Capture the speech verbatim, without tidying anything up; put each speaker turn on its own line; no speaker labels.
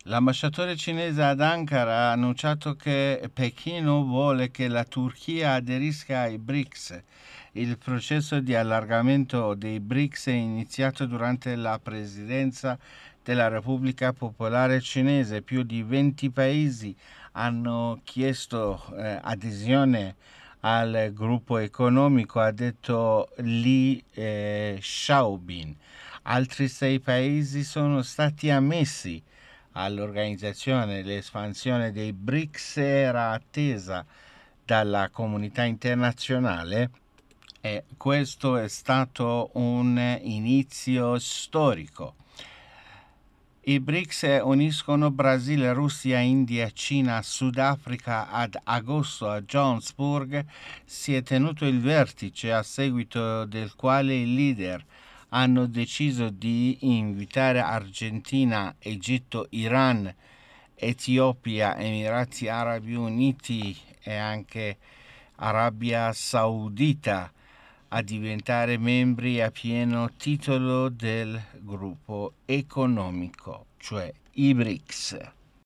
L'ambasciatore cinese ad Ankara ha annunciato che Pechino vuole che la Turchia aderisca ai BRICS. Il processo di allargamento dei BRICS è iniziato durante la presidenza della Repubblica Popolare Cinese. Più di venti paesi hanno chiesto eh, adesione al gruppo economico, ha detto Li eh, Xiaobin. Altri sei paesi sono stati ammessi all'organizzazione. L'espansione dei BRICS era attesa dalla comunità internazionale e questo è stato un inizio storico. I BRICS uniscono Brasile, Russia, India, Cina, Sudafrica. Ad agosto a Johannesburg si è tenuto il vertice, a seguito del quale i leader hanno deciso di invitare Argentina, Egitto, Iran, Etiopia, Emirati Arabi Uniti e anche Arabia Saudita a diventare membri a pieno titolo del gruppo economico, cioè i BRICS.